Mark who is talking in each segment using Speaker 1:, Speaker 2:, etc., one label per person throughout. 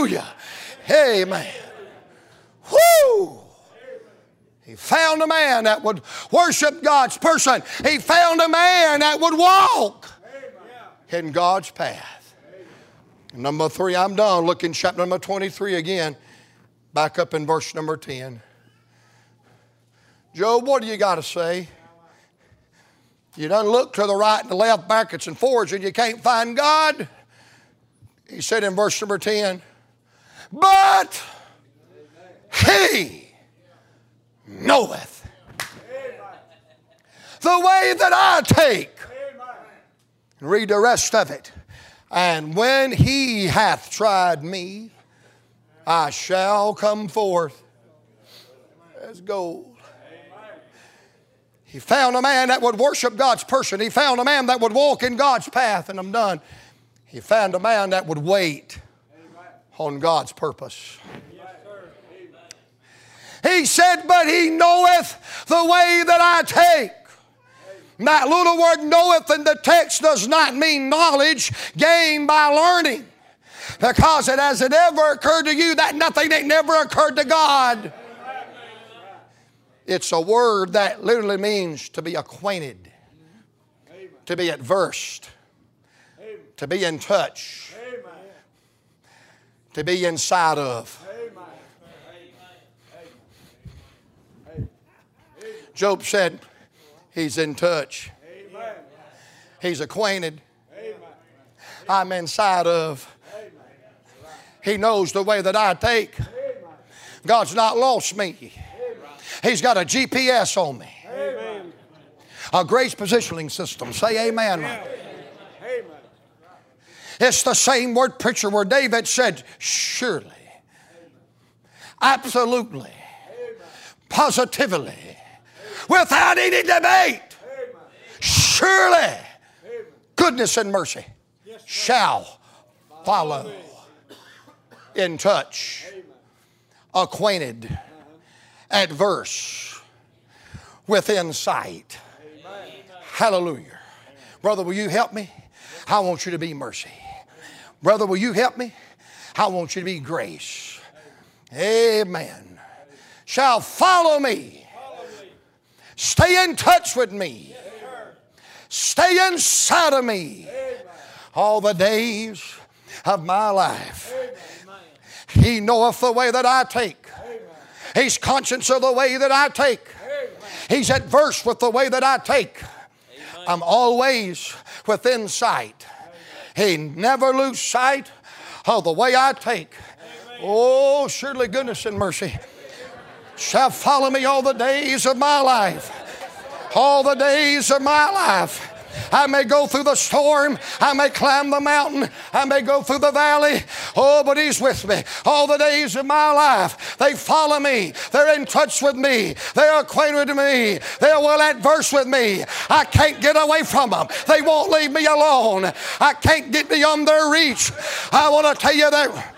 Speaker 1: Hallelujah. Amen. Woo! He found a man that would worship God's person. He found a man that would walk in God's path. Number 3, I'm done. Look in chapter number 23 again. Back up in verse number 10. Job, what do you got to say? You done look to the right and the left, backwards and forwards, and you can't find God. He said in verse number 10, but He knoweth the way that I take. Read the rest of it. And when He hath tried me, I shall come forth as gold. He found a man that would worship God's person. He found a man that would walk in God's path. And I'm done. He found a man that would wait on God's purpose. He said, but He knoweth the way that I take. That little word knoweth in the text does not mean knowledge gained by learning. Because has it ever occurred to you that nothing ain't never occurred to God? It's a word that literally means to be acquainted, to be adversed, to be in touch, to be inside of. Job said he's in touch. He's acquainted. I'm inside of. He knows the way that I take. God's not lost me. He's got a GPS on me. A grace positioning system. Say amen. Amen. It's the same word picture where David said, surely, absolutely, positively, without any debate, surely, goodness and mercy shall follow. In touch, acquainted, adverse, within sight. Hallelujah. Brother, will you help me? I want you to be mercy. Brother, will you help me? I want you to be grace. Amen. Shall follow me. Stay in touch with me. Stay inside of me all the days of my life. He knoweth the way that I take. He's conscious of the way that I take. He's adverse with the way that I take. I'm always within sight. He never lose sight of the way I take. Oh, surely goodness and mercy shall follow me all the days of my life. All the days of my life. I may go through the storm. I may climb the mountain. I may go through the valley. Oh, but He's with me all the days of my life. They follow me. They're in touch with me. They're acquainted with me. They're well adverse with me. I can't get away from them. They won't leave me alone. I can't get beyond their reach. I want to tell you that.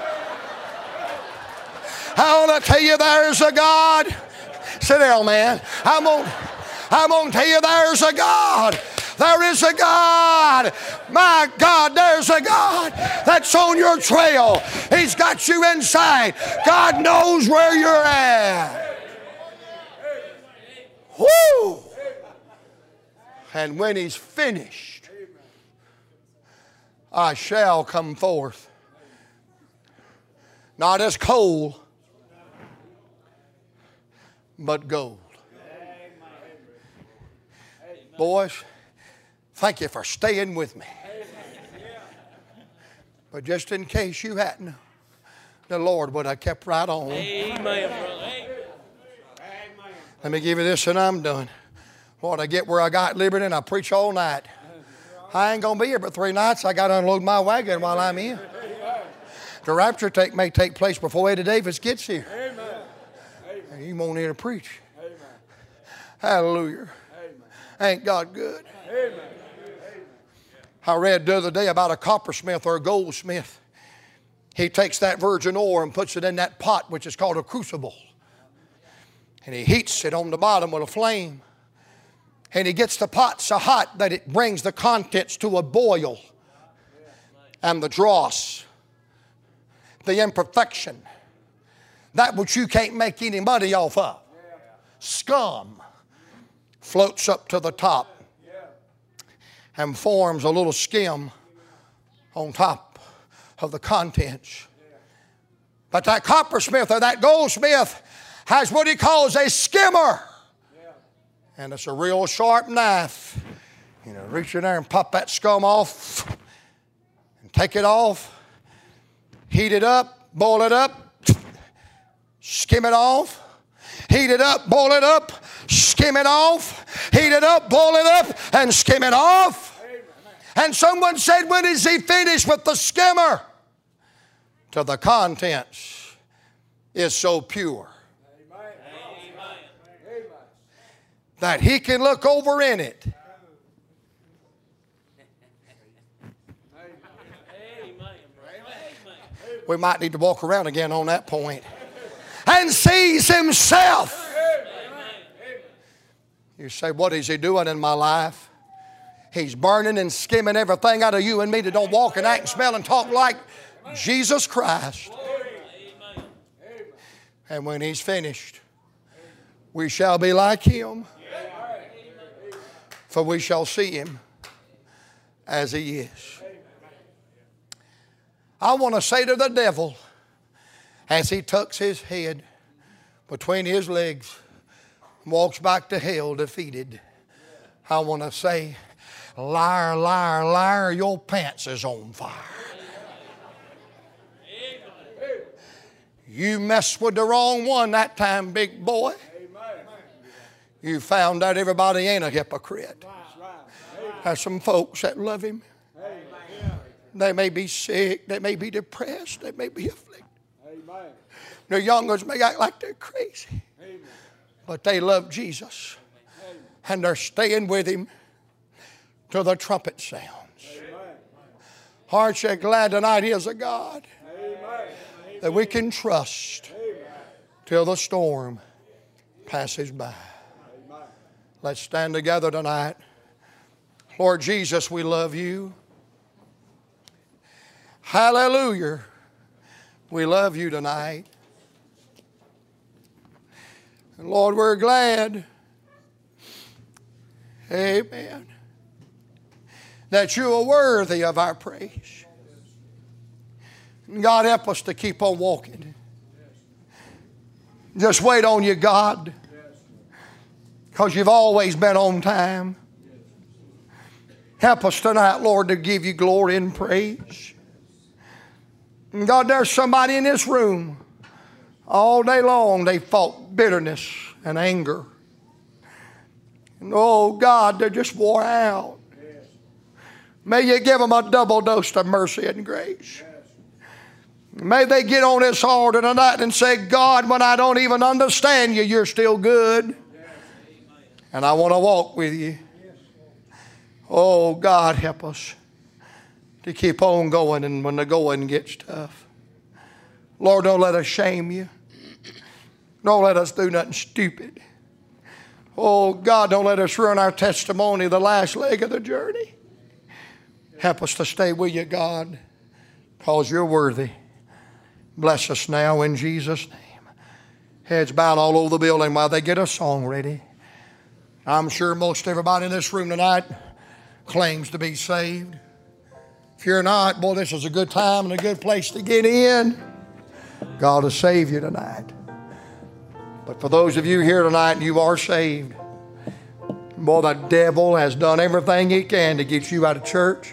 Speaker 1: I want to tell you there's a God. Sit down, man. I'm going to tell you there's a God. There is a God. My God, there's a God that's on your trail. He's got you inside. God knows where you're at. Woo! And when He's finished, I shall come forth. Not as coal, but gold. Boys, thank you for staying with me. But just in case you hadn't, the Lord would have kept right on. Amen. Let me give you this and I'm done. Lord, I get where I got liberty and I preach all night. I ain't going to be here but 3 nights. I got to unload my wagon while I'm here. The rapture may take place before Eddie Davis gets here. And you won't hear to preach. Hallelujah. Ain't God good? Amen. I read the other day about a coppersmith or a goldsmith. He takes that virgin ore and puts it in that pot, which is called a crucible. And he heats it on the bottom with a flame. And he gets the pot so hot that it brings the contents to a boil. And the dross the imperfection, that which you can't make any money off of. Scum floats up to the top and forms a little skim on top of the contents. But that coppersmith or that goldsmith has what he calls a skimmer. And it's a real sharp knife. You know, reach in there and pop that scum off and take it off. Heat it up, boil it up, skim it off. Heat it up, boil it up, skim it off. Heat it up, boil it up, and skim it off. And someone said, when is he finished with the skimmer? Till the contents is so pure that he can look over in it. We might need to walk around again on that point. And sees himself. You say, what is he doing in my life? He's burning and skimming everything out of you and me that don't walk and act and smell and talk like Jesus Christ. And when he's finished, we shall be like him, for we shall see him as he is. I want to say to the devil, as he tucks his head between his legs and walks back to hell defeated, I want to say, liar, liar, liar, your pants is on fire. You messed with the wrong one that time, big boy. You found out everybody ain't a hypocrite. There's some folks that love him. They may be sick, they may be depressed, they may be afflicted. Their young ones may act like they're crazy. But they love Jesus. And they're staying with him till the trumpet sounds. Aren't you glad tonight he is a God that we can trust till the storm passes by? Let's stand together tonight. Lord Jesus, we love you. Hallelujah. We love you tonight. And Lord, we're glad, amen, that you are worthy of our praise. And God, help us to keep on walking. Just wait on you, God, because you've always been on time. Help us tonight, Lord, to give you glory and praise. And God, there's somebody in this room. All day long they fought bitterness and anger. And oh God, they're just wore out. May you give them a double dose of mercy and grace. May they get on this altar tonight and say, God, when I don't even understand you, you're still good. And I want to walk with you. Oh God, help us to keep on going and when the going gets tough. Lord, don't let us shame you. Don't let us do nothing stupid. Oh God, don't let us ruin our testimony the last leg of the journey. Help us to stay with you, God, because you're worthy. Bless us now in Jesus' name. Heads bowed all over the building while they get a song ready. I'm sure most everybody in this room tonight claims to be saved. If you're not, boy, this is a good time and a good place to get in. God will save you tonight. But for those of you here tonight and you are saved, boy, the devil has done everything he can to get you out of church,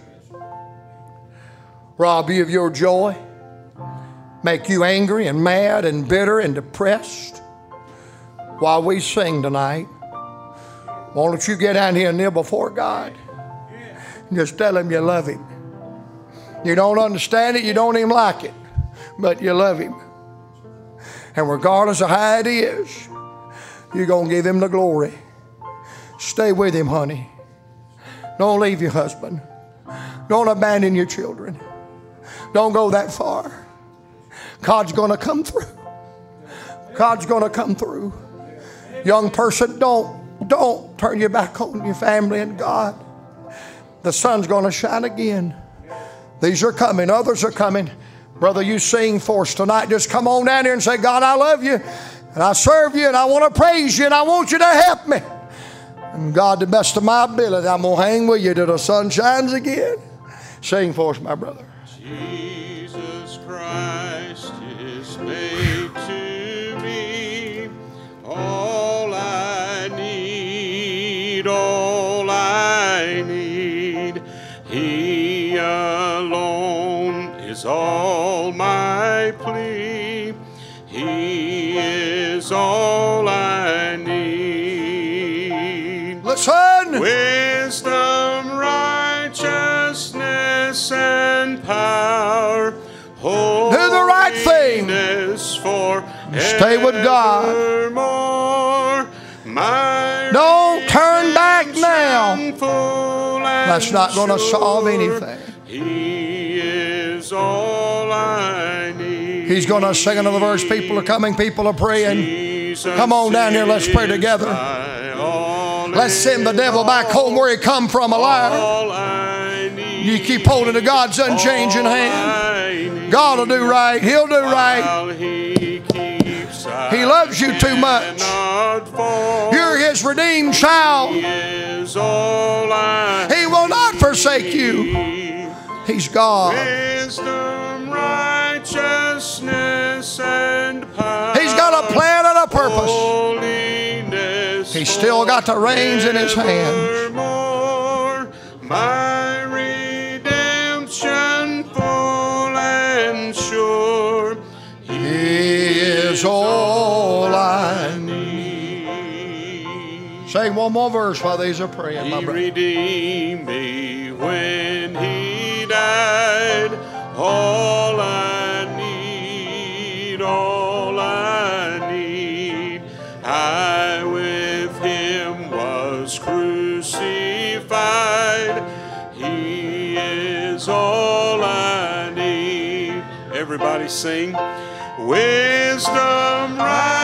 Speaker 1: rob you of your joy, make you angry and mad and bitter and depressed. While we sing tonight, why don't you get down here and kneel before God and just tell him you love him. You don't understand it, you don't even like it, but you love him. And regardless of how it is, you're going to give him the glory. Stay with him, honey. Don't leave your husband. Don't abandon your children. Don't go that far. God's going to come through. God's going to come through. Young person, don't turn your back on your family and God. The sun's going to shine again. These are coming. Others are coming. Brother, you sing for us tonight. Just come on down here and say, God, I love you, and I serve you, and I want to praise you, and I want you to help me. And God, the best of my ability, I'm going to hang with you till the sun shines again. Sing for us, my brother.
Speaker 2: Jesus Christ is made to me all I need, all I need. He alone is all my plea. He is all I need.
Speaker 1: Listen.
Speaker 2: Wisdom, righteousness, and power.
Speaker 1: Do the right thing. Stay with God. Don't turn back now. That's not going to solve anything.
Speaker 2: He is all I need.
Speaker 1: He's going to sing another verse. People are coming. People are praying. Come on down here. Let's pray together. Let's send the devil back home where he come from, a liar. You keep holding to God's unchanging hand. God will do right. He'll do right. He loves you too much. You're His redeemed child. He will not forsake you. He's God.
Speaker 2: Wisdom, righteousness, and power.
Speaker 1: He's got a plan and a purpose. He's still got the reins in His hands.
Speaker 2: My redemption full and sure.
Speaker 1: He is all I need. Sing one more verse while these are praying, my brother.
Speaker 2: He redeemed me when He died. All I need, all I need. I with Him was crucified. He is all I need. Everybody sing. Wisdom, right.